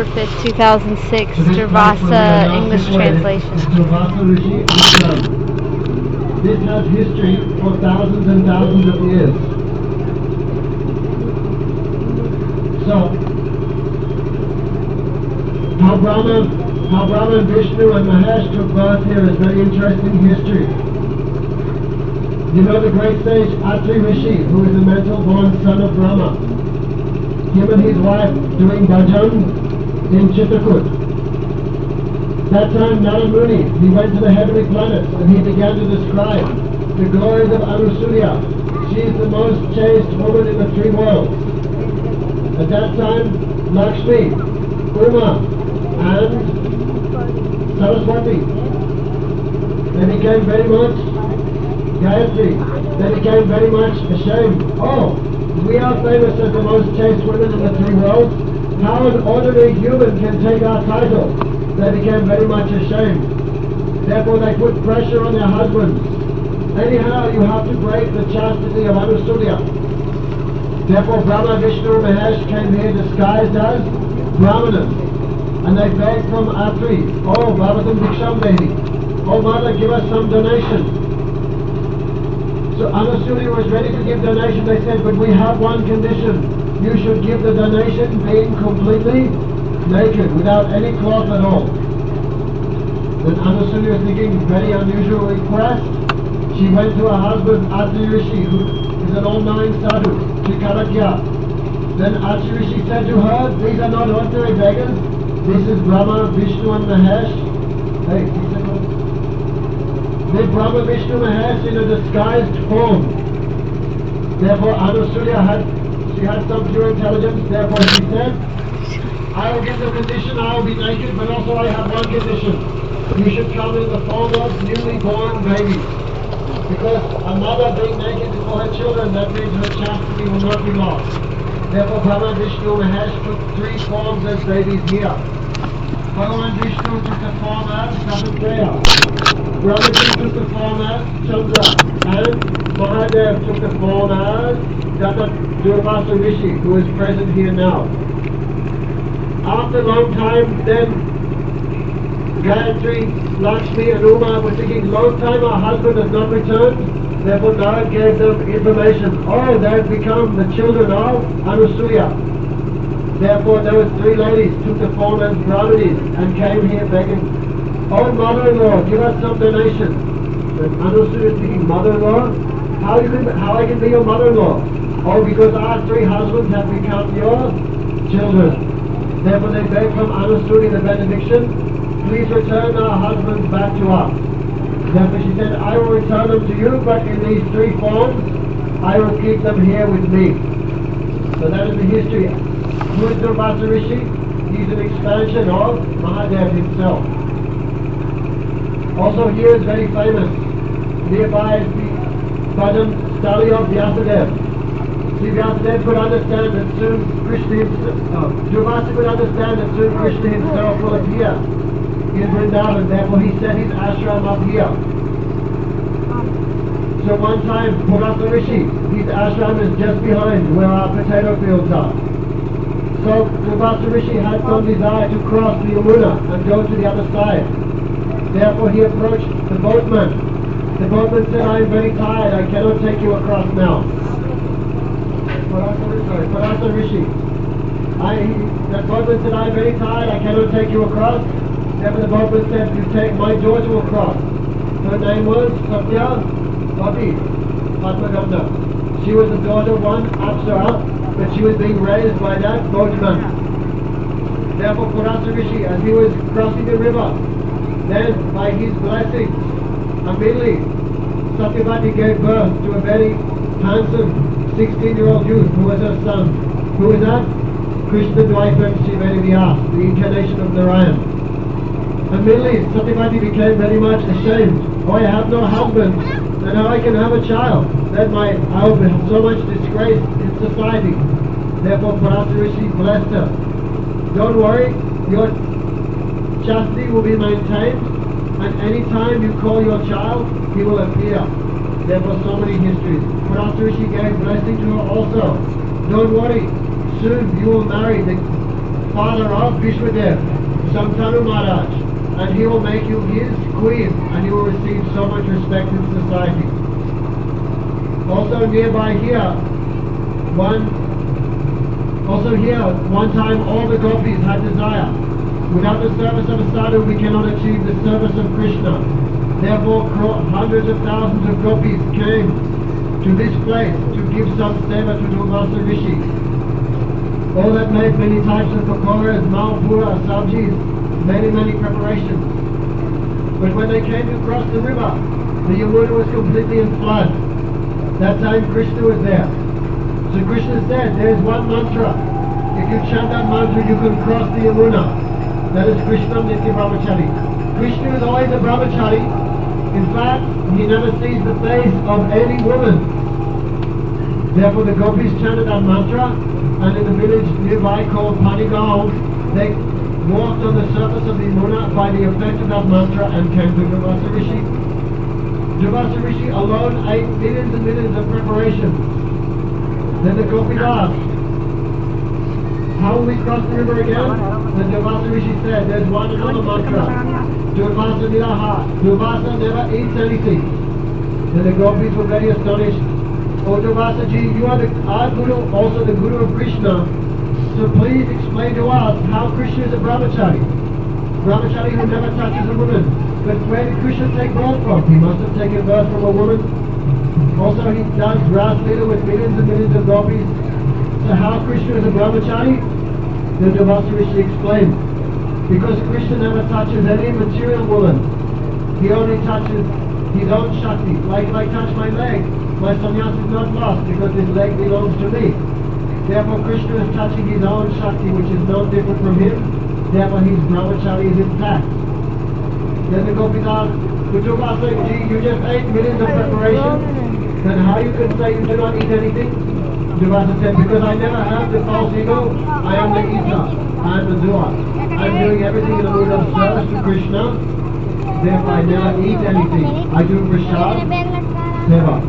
5th, 2006, Durvasa English translation. Durvasa Rishi Ashram. This has history for thousands and thousands of years. So, how Brahma and Vishnu and Mahesh took birth here is very interesting history. You know the great sage Atri Rishi, who is a mental-born son of Brahma. Him and his wife doing bhajan in Chitakut. That time Narada Muni, he went to the heavenly planets and he began to describe the glories of Anusurya. She is the most chaste woman in the three worlds. At that time, Lakshmi, Uma, and Saraswati, they became very much Gayatri, they became very much ashamed. Oh, we are famous as the most chaste women in the three worlds. How an ordinary human can take our title? They became very much ashamed. Therefore they put pressure on their husbands. Anyhow, you have to break the chastity of Anusurya. Therefore Brahma, Vishnu and Mahesh came here disguised as Brahmanas. And they begged from Atri, oh, Bhavatam Diksham Dehi, oh mother, give us some donation. So Anusurya was ready to give donation. They said, but we have one condition. You should give the donation being completely naked, without any cloth at all. Then Anusurya was thinking, very unusual request. She went to her husband, Atri Rishi, who is an all-knowing sadhu, to Karakya. Then Atri Rishi said to her, these are not ordinary beggars. This is Brahma, Vishnu and Mahesh. Hey, the Brahma, Vishnu, Mahesh in a disguised form. Therefore Anusurya had some pure intelligence. Therefore she said, I will give the condition, I will be naked, but also I have one condition. You should come in the form of newly born babies. Because a mother being naked before her children, that means her chastity will not be lost. Therefore Brahma, Vishnu, Mahesh took three forms as babies here. Bhagavan Vishnu took the form as Kartikeya. Brahmaji took the form as Chandra. And Mahadev took the form as Durvasa Rishi, who is present here now. After a long time, then Gayatri, Lakshmi and Uma were thinking, long time our husband has not returned. Therefore Narad gave them information. Oh, they have become the children of Anusurya. Therefore those three ladies took the form as Brahmanis and came here begging, oh mother-in-law, give us some donation. Then Anusurya is thinking, mother-in-law? How I can be your mother-in-law? Oh, because our three husbands have become your children. Therefore they begged from Anusurya the benediction, please return our husbands back to us. Therefore she said, I will return them to you, but in these three forms, I will keep them here with me. So that is the history. Who is Durvasa Rishi? He's an expansion of Mahadev himself. Also here is very famous. Nearby is the Bhajan Stali of Vyasadeva. See, Vyasadeva could understand that soon Durvasa could understand that soon Krishna himself will appear in Vrindavan. Therefore he set his ashram up here. So one time, Purata Rishi, his ashram is just behind where our potato fields are. So Durvasa Rishi had some desire to cross the Yamuna and go to the other side. Therefore he approached the boatman. The boatman said, I am very tired, I cannot take you across now. Purata Rishi. The boatman said, I am very tired, I cannot take you across. Therefore the boatman said, you take my daughter across. Her name was Satya Bhabi Padmaganda. She was the daughter of one Apsara, but she was being raised by that boatman. Therefore Purata Rishi, as he was crossing the river, then by his blessings, immediately Satyavati gave birth to a very handsome 16-year-old youth who was her son. Who was that? Krishna Dvaitam Srivedi Vyas, the incarnation of Narayan. Immediately Satyavati became very much ashamed. Oh, I have no husband, and how I can have a child? Then I will be so much disgraced in society. Therefore Purata Rishi blessed her. Don't worry, your chastity will be maintained, and any time you call your child, he will appear. Therefore so many histories. Purata Rishi gave blessing to her also. Don't worry, soon you will marry the father of Vishwadev, Shantanu Maharaj, and he will make you his queen, and you will receive so much respect in society. Also nearby here, one time all the gopis had desire. Without the service of a sadhu, we cannot achieve the service of Krishna. Therefore, hundreds of thousands of gopis came to this place to give some seva to Durvasa Rishi. All that made many types of pakoras, malpura, sabjis, many preparations. But when they came to cross the river, the Yamuna was completely in flood. That time Krishna was there. So Krishna said, there is one mantra. If you chant that mantra, you can cross the Yamuna. That is Krishna Nitya Brahmachari. Krishna is always a Brahmachari. In fact, he never sees the face of any woman. Therefore the gopis chanted that mantra, and in the village nearby called Panigaon, they walked on the surface of the Yamuna by the effect of that mantra and came to Durvasa Rishi. Durvasa Rishi alone ate millions and millions of preparations. Then the gopis asked, how will we cross the river again? Then Durvasa Rishi said, there's one another mantra. Durvasa Nilaha. Durvasa never eats anything. Then the gopis were very astonished. Oh Durvasa ji, you are our Guru, also the Guru of Krishna. So please explain to us how Krishna is a brahmachari. Brahmachari who never touches a woman. But where did Krishna take birth from? He must have taken birth from a woman. Also he does Ras Leela with millions and millions of gopis. So how Krishna is a brahmachari? Then Durvasa Rishi explained. Because Krishna never touches any material woman. He only touches his own Shakti. Like if I touch my leg, my sannyas is not lost because this leg belongs to me. Therefore Krishna is touching his own Shakti, which is no different from him. Therefore his brahmachari is intact. Then the gopis asked, Durvasa ji, you just ate millions of preparations. Then how you can say you do not eat anything? Durvasa said, because I never have the false ego. I am the eater. I am the doer. I am doing everything in the mood of service to Krishna. Therefore I never eat anything. I do prasad, seva.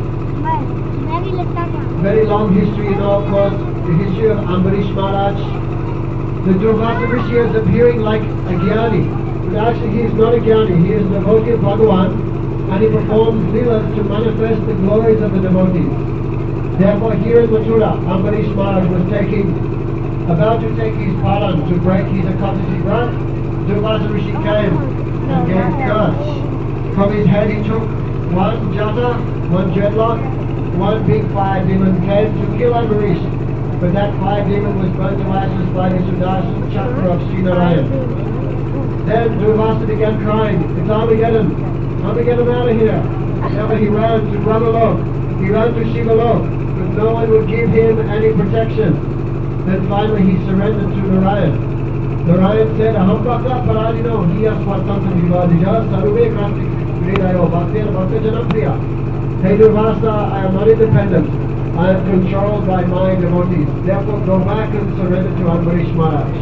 Very long history, you know, of course, the history of Ambarish Maharaj. The Durvasa Rishi is appearing like a Jnani. But actually he is not a Jnani. He is a devotee of Bhagavan, and he performs leelas to manifest the glories of the devotees. Therefore here in Mathura, Ambarish Maharaj was about to take his palan to break his Ekadasi vrat. Durvasa Rishi came and gave curse. From his head he took one jata, one dreadlock, one big fire demon came to kill Ambarish. But that fire demon was burnt to ashes by the Sudarshan chakra of Sri Narayan. Then Durvasa began crying, it's Armageddon out of here. Therefore he ran to Brahmalok, he ran to Shivalok, but no one would give him any protection. Then finally he surrendered to Narayan. Narayan said, Aham Bhakta Paradino, Hiya Swatanta Vivadija, Sarube Kartik Vridayo, Bhaktir Bhakta Janapriya. Hey Durvasa, I am not independent. I am controlled by my devotees. Therefore go back and surrender to Ambarish Maharaj.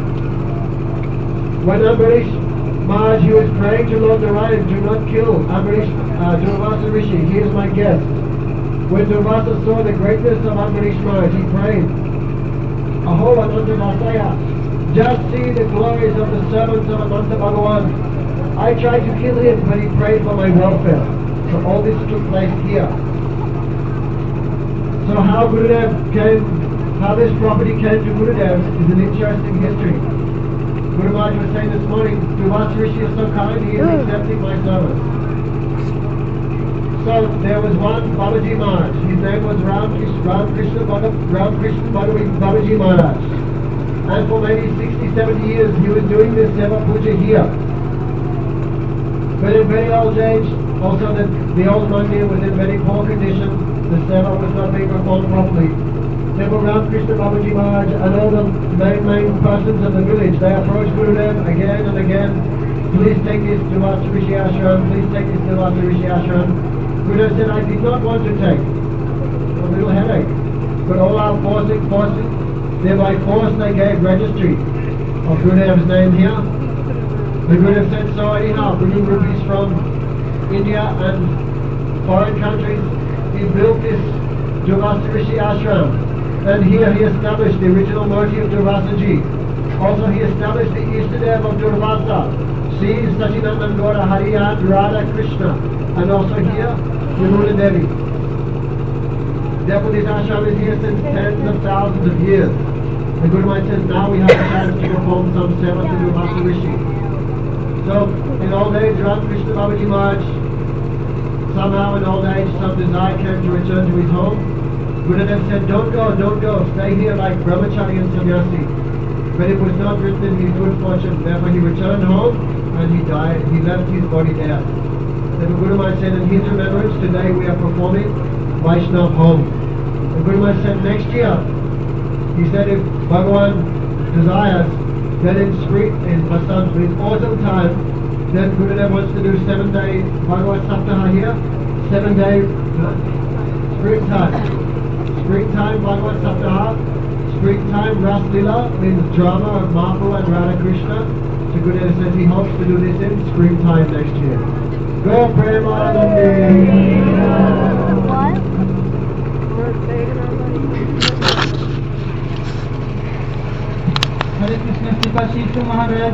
When Ambarish Maharaj, he was praying to Lord Narayan, do not kill Durvasa Rishi, he is my guest. When Durvasa saw the greatness of Ambarish Maharaj, he prayed, Aho Ananta Dasaya, just see the glories of the servants of Ananta Bhagavan. I tried to kill him, but he prayed for my welfare. So all this took place here. So how this property came to Gurudev is an interesting history. Guru Maharaj was saying this morning, Durvasa Rishi is so kind, he is accepting my service. So there was one Babaji Maharaj, his name was Ramkrishna Babaji Maharaj. And for maybe 60-70 years he was doing this Seva Puja here. But in very old age, also the old mandir was in very poor condition, the Seva was not being performed properly. Therefore Ramkrishna Babaji Maharaj and all the main persons of the village, they approached Gurudev again and again, please take this to Durvasa Rishi Ashram, please take this to Durvasa Rishi Ashram. Gurudev said, I did not want to take, a little headache. But all our forces, thereby force they gave registry of Gurudev's name here. The Gurudev said, so anyhow, bringing rupees from India and foreign countries, he built this Durvasa Rishi Ashram. And here he established the original murti of Durvasa Ji. Also, he established the Ishtadev of Durvasa, Sri Sachinandan Gaura Hari and Radha Krishna, and also here, Yamuna Devi. Therefore, this ashram is here since tens of thousands of years. The Guru Maharaj says now we have a chance to perform some seva to Durvasa Rishi. So, in old age, Ramakrishna Babaji Maharaj, somehow in old age, some desire came to return to his home. Gurudev said, don't go, stay here like brahmachari and sannyasi. But it was not written in his good fortune, therefore he returned home and he died, he left his body there. Then the Guru Maharaj said, in his remembrance, today we are performing Vaishnav Home. The Guru Maharaj said, next year, he said if Bhagavan desires, then in spring, in autumn time, then Gurudev wants to do 7-day Bhagavad Saptaha here, 7-day springtime. Springtime Bhagavad Saptaha, springtime Ras Lila means drama of Mahaprabhu and Radha Krishna. So Gurudev says he hopes to do this in springtime next year. Go Premanandi! What? Hare Krishna Sripad Shri Maharaj